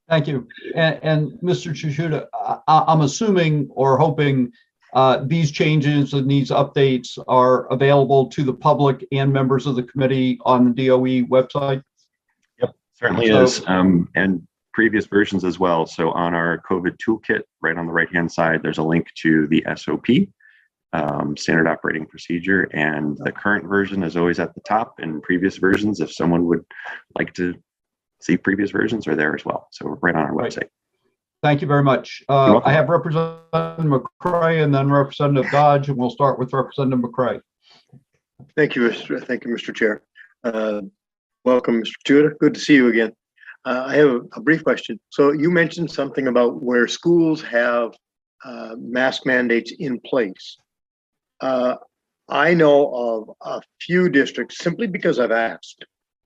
Thank you. And Mr. Chishuda, I'm assuming or hoping these changes and these updates are available to the public and members of the committee on the DOE website? Yep, certainly is. And previous versions as well. So on our COVID toolkit, right on the right-hand side, there's a link to the SOP, standard operating procedure, and the current version is always at the top, and previous versions, if someone would like to see previous versions, are there as well. So right on our website. Thank you very much. I have Representative McCray and then Representative Dodge, and we'll start with Representative McCray. Thank you, Mr. Chair. Welcome, Mr. Tudor. Good to see you again. I have a brief question. So you mentioned something about where schools have mask mandates in place. I know of a few districts, simply because I've asked,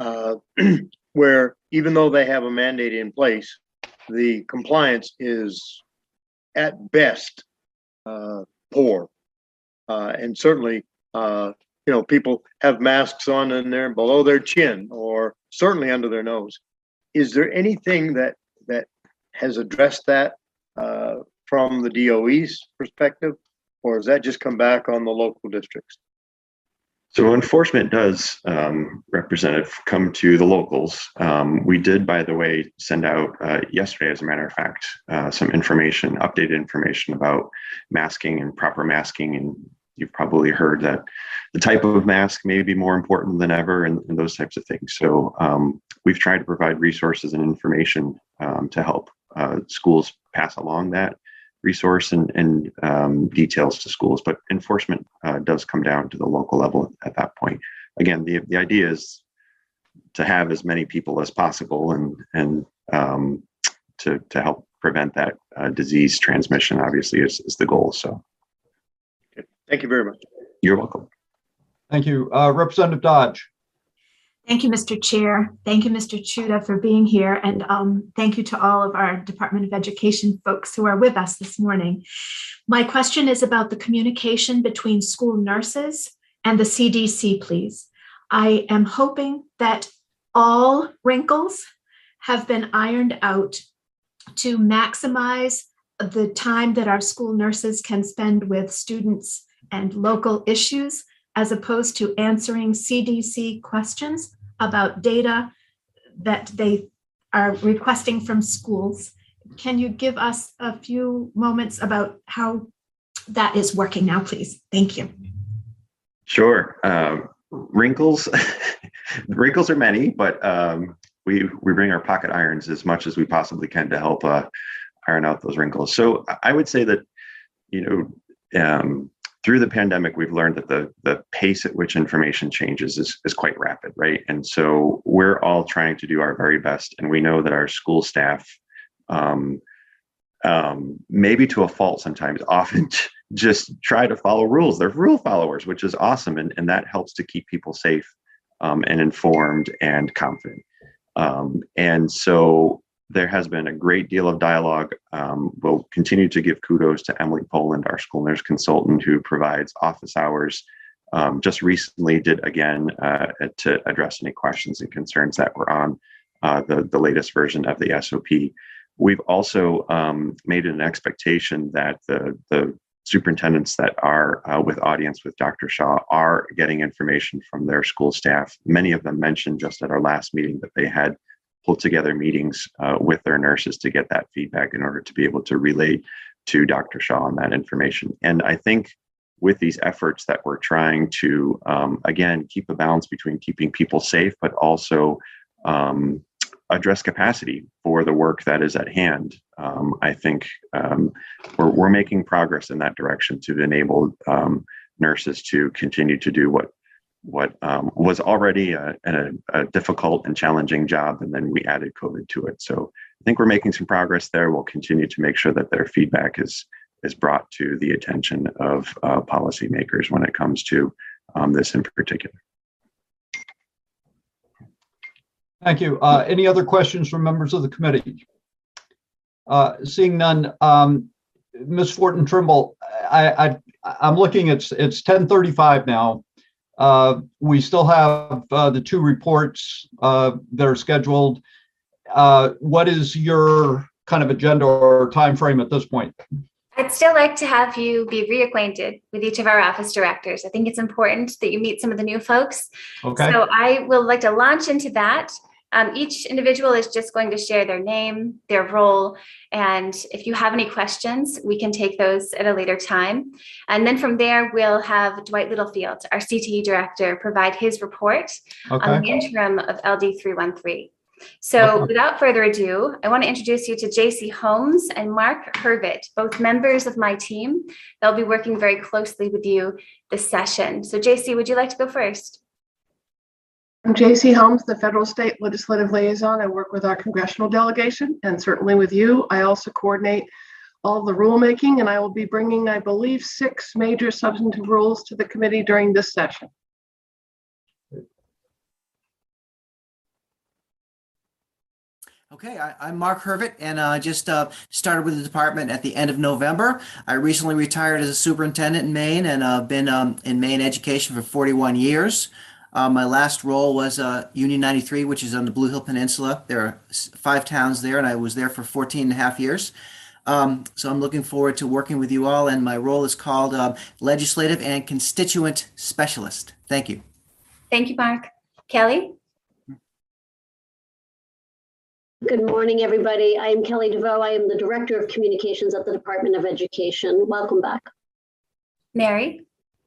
where even though they have a mandate in place, the compliance is at best poor. And certainly, people have masks on and they're below their chin or certainly under their nose. Is there anything that has addressed that from the DOE's perspective, or does that just come back on the local districts? So enforcement does, Representative, come to the locals. We did, by the way, send out yesterday, as a matter of fact, some information, updated information about masking and proper masking. And you've probably heard that the type of mask may be more important than ever and those types of things. So we've tried to provide resources and information to help schools pass along that resource and details to schools, but enforcement does come down to the local level at that point. Again, the idea is to have as many people as possible and to help prevent that disease transmission, obviously, is the goal. So okay. Thank you very much. You're welcome. Thank you. Representative Dodge. Thank you, Mr. Chair. Thank you, Mr. Chuda, for being here. And thank you to all of our Department of Education folks who are with us this morning. My question is about the communication between school nurses and the CDC, please. I am hoping that all wrinkles have been ironed out to maximize the time that our school nurses can spend with students and local issues, as opposed to answering CDC questions about data that they are requesting from schools. Can you give us a few moments about how that is working now, please? Thank you. Sure. Wrinkles, wrinkles are many, but we bring our pocket irons as much as we possibly can to help iron out those wrinkles. So I would say that, through the pandemic, we've learned that the pace at which information changes is quite rapid, right? And so we're all trying to do our very best. And we know that our school staff, maybe to a fault sometimes, often just try to follow rules. They're rule followers, which is awesome. And that helps to keep people safe and informed and confident. And so there has been a great deal of dialogue. We'll continue to give kudos to Emily Poland, our school nurse consultant, who provides office hours. Just recently did again to address any questions and concerns that were on the latest version of the SOP. We've also made it an expectation that the superintendents that are with audience with Dr. Shaw are getting information from their school staff. Many of them mentioned just at our last meeting that they had pulled together meetings with their nurses to get that feedback in order to be able to relay to Dr. Shaw on that information. And I think with these efforts that we're trying to, again, keep a balance between keeping people safe, but also address capacity for the work that is at hand. I think we're making progress in that direction to enable nurses to continue to do what was already a difficult and challenging job, and then we added COVID to it. So I think we're making some progress there. We'll continue to make sure that their feedback is brought to the attention of policymakers when it comes to this in particular. Thank you. Any other questions from members of the committee? Seeing none, Ms. Fortin Trimble, I'm looking, it's 10:35 now. We still have the two reports that are scheduled. what is your kind of agenda or time frame at this point? I'd still like to have you be reacquainted with each of our office directors. I think it's important that you meet some of the new folks. Okay. So I will like to launch into that. Each individual is just going to share their name, their role, and if you have any questions, we can take those at a later time. And then from there, we'll have Dwight Littlefield, our CTE director, provide his report on the interim of LD 313. So without further ado, I want to introduce you to JC Holmes and Mark Hervit, both members of my team. They'll be working very closely with you this session. So JC, would you like to go first? I'm JC Holmes, the Federal State Legislative Liaison. I work with our congressional delegation and certainly with you. I also coordinate all of the rulemaking, and I will be bringing, I believe, 6 major substantive rules to the committee during this session. Okay, I'm Mark Hervit, and I just started with the department at the end of November. I recently retired as a superintendent in Maine, and I've been in Maine education for 41 years. My last role was Union 93, which is on the Blue Hill Peninsula. There are 5 towns there, and I was there for 14 and a half years. So I'm looking forward to working with you all, and my role is called Legislative and Constituent Specialist. Thank you. Thank you, Mark. Kelly? Good morning, everybody. I am Kelly DeVoe. I am the Director of Communications at the Department of Education. Welcome back. Mary?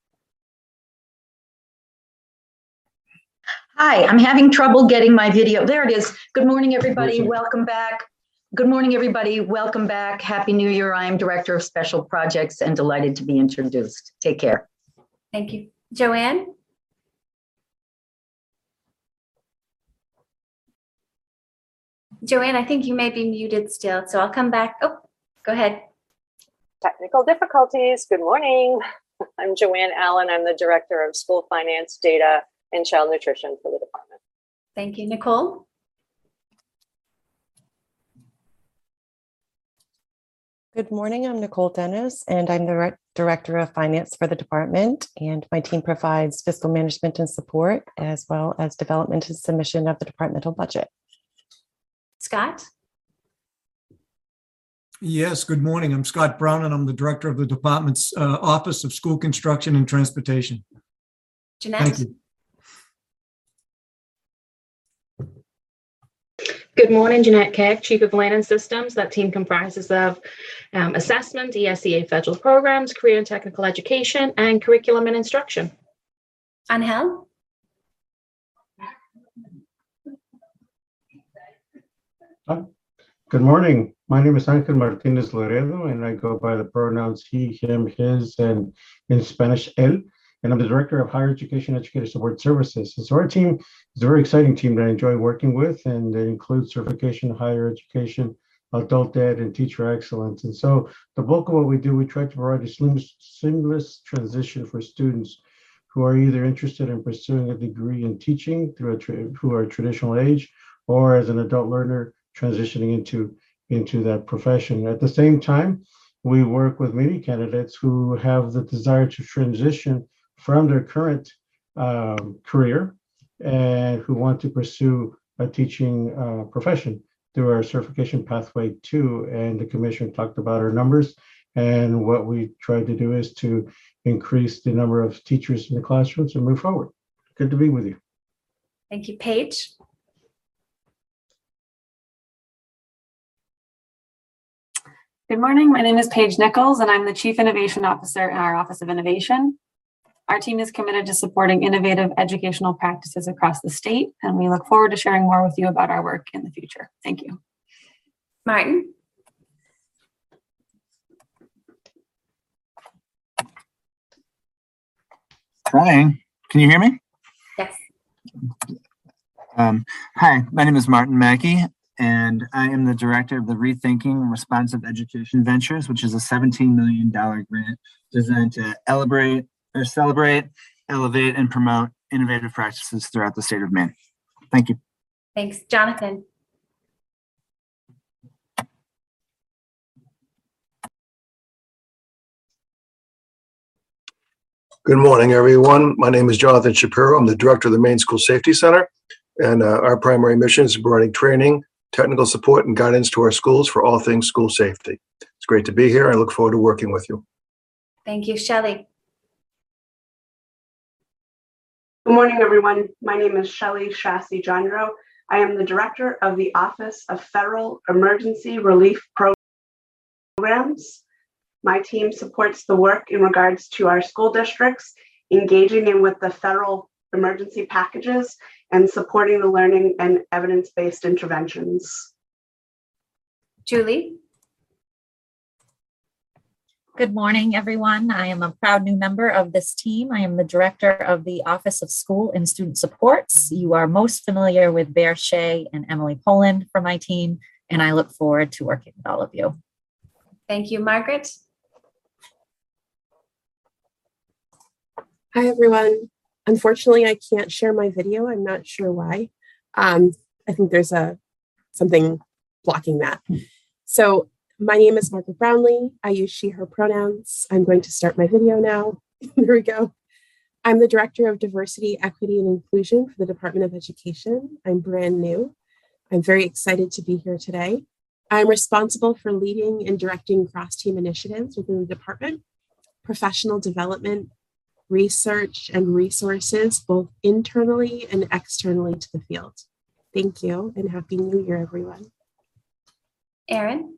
Hi, I'm having trouble getting my video. There it is. Good morning, everybody. Welcome back. Good morning, everybody. Welcome back. Happy New Year. I am Director of Special Projects and delighted to be introduced. Take care. Thank you. Joanne? Joanne, I think you may be muted still, so I'll come back. Oh, go ahead. Technical difficulties. Good morning. I'm Joanne Allen. I'm the Director of School Finance, Data, and Child Nutrition for the department. Thank you. Nicole? Good morning. I'm Nicole Dennis, and I'm the Director of Finance for the department. And my team provides fiscal management and support, as well as development and submission of the departmental budget. Scott? Yes, good morning. I'm Scott Brown, and I'm the Director of the department's Office of School Construction and Transportation. Jeanette? Thank you. Good morning, Jeanette Keck, Chief of Learning Systems. That team comprises of assessment, ESEA federal programs, career and technical education, and curriculum and instruction. Angel? Good morning. My name is Angel Martinez Laredo, and I go by the pronouns he, him, his, and in Spanish, él. And I'm the Director of Higher Education Educator Support Services. And so our team is a very exciting team that I enjoy working with, and it includes certification, higher education, adult ed, and teacher excellence. And so the bulk of what we do, we try to provide a seamless transition for students who are either interested in pursuing a degree in teaching who are traditional age, or as an adult learner transitioning into that profession. At the same time, we work with many candidates who have the desire to transition from their current career and who want to pursue a teaching profession through our certification pathway too. And the commission talked about our numbers, and what we tried to do is to increase the number of teachers in the classrooms and move forward. Good to be with you. Thank you. Paige? Good morning. My name is Paige Nichols, and I'm the Chief Innovation Officer in our Office of Innovation. Our team is committed to supporting innovative educational practices across the state, and we look forward to sharing more with you about our work in the future. Thank you. Martin? Trying. Can you hear me? Yes. Hi, my name is Martin Mackey, and I am the Director of the Rethinking Responsive Education Ventures, which is a $17 million grant designed to celebrate, elevate, and promote innovative practices throughout the state of Maine. Thank you. Thanks. Jonathan? Good morning, everyone. My name is Jonathan Shapiro. I'm the Director of the Maine School Safety Center, and our primary mission is providing training technical support and guidance to our schools for all things school safety. It's great to be here. I look forward to working with you. Thank you, Shelley. Good morning, everyone. My name is Shelley Shassi-Jandro. I am the Director of the Office of Federal Emergency Relief Programs. My team supports the work in regards to our school districts, engaging in with the federal emergency packages and supporting the learning and evidence-based interventions. Julie. Good morning, everyone. I am a proud new member of this team. I am the director of the Office of School and Student Supports. You are most familiar with Bear Shea and Emily Poland from my team, and I look forward to working with all of you. Thank you, Margaret. Hi, everyone. Unfortunately, I can't share my video. I'm not sure why. I think there's something blocking that. So my name is Margaret Brownlee. I use she, her pronouns. I'm going to start my video now. There we go. I'm the Director of Diversity, Equity, and Inclusion for the Department of Education. I'm brand new. I'm very excited to be here today. I'm responsible for leading and directing cross-team initiatives within the department, professional development, research, and resources, both internally and externally to the field. Thank you, and Happy New Year, everyone. Erin.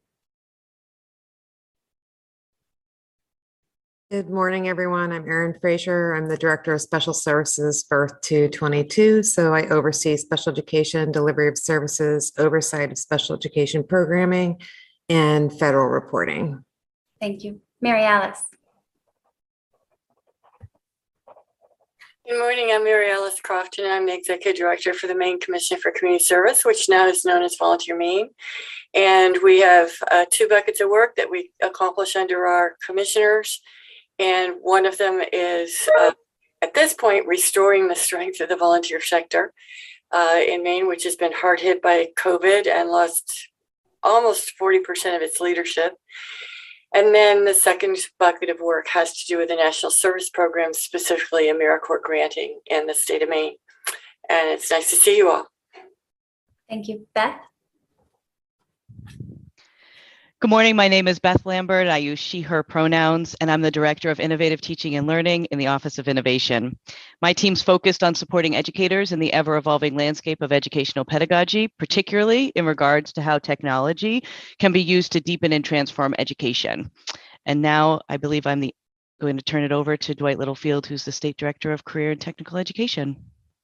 Good morning, everyone. I'm Erin Frazier. I'm the Director of Special Services Birth to 22. So I oversee special education, delivery of services, oversight of special education programming, and federal reporting. Thank you. Mary Alice. Good morning, I'm Mary Alice Crofton. I'm the Executive Director for the Maine Commission for Community Service, which now is known as Volunteer Maine. And we have 2 buckets of work that we accomplish under our commissioners. And one of them is, at this point, restoring the strength of the volunteer sector in Maine, which has been hard hit by COVID and lost almost 40% of its leadership. And then the second bucket of work has to do with the National Service Program, specifically AmeriCorps granting in the state of Maine. And it's nice to see you all. Thank you. Beth? Good morning. My name is Beth Lambert. I use she, her pronouns, and I'm the Director of Innovative Teaching and Learning in the Office of Innovation. My team's focused on supporting educators in the ever-evolving landscape of educational pedagogy, particularly in regards to how technology can be used to deepen and transform education. And now I believe I'm going to turn it over to Dwight Littlefield, who's the State Director of Career and Technical Education.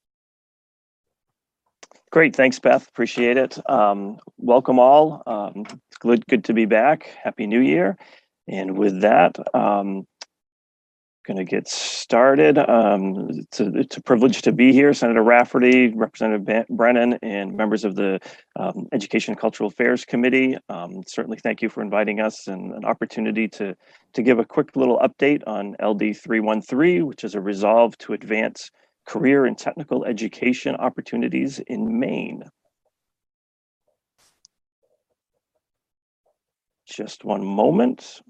Great, thanks, Beth. Appreciate it. Welcome all. It's good to be back. Happy New Year. And with that, going to get started. It's a privilege to be here. Senator Rafferty, Representative Brennan, and members of the Education and Cultural Affairs Committee. Certainly, thank you for inviting us and an opportunity to give a quick little update on LD 313, which is a resolve to advance career and technical education opportunities in Maine. Just one moment.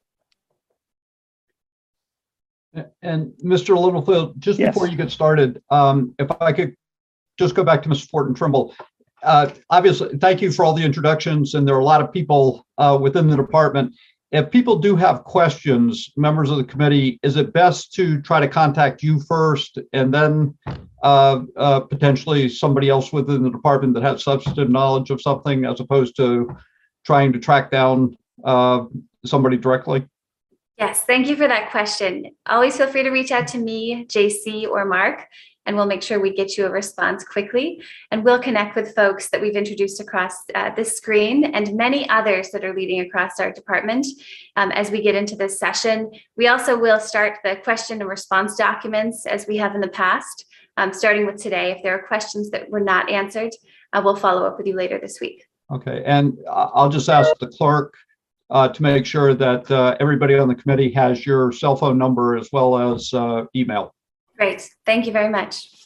And Mr. Littlefield, just Yes. before you get started, if I could just go back to Ms. Fortin Trimble. Obviously, thank you for all the introductions, and there are a lot of people within the department. If people do have questions, members of the committee, is it best to try to contact you first and then potentially somebody else within the department that has substantive knowledge of something, as opposed to trying to track down somebody directly? Yes, thank you for that question. Always feel free to reach out to me, JC, or Mark, and we'll make sure we get you a response quickly. And we'll connect with folks that we've introduced across this screen and many others that are leading across our department as we get into this session. We also will start the question and response documents as we have in the past, starting with today. If there are questions that were not answered, we'll follow up with you later this week. Okay, and I'll just ask the clerk to make sure that everybody on the committee has your cell phone number as well as email. Great, thank you very much.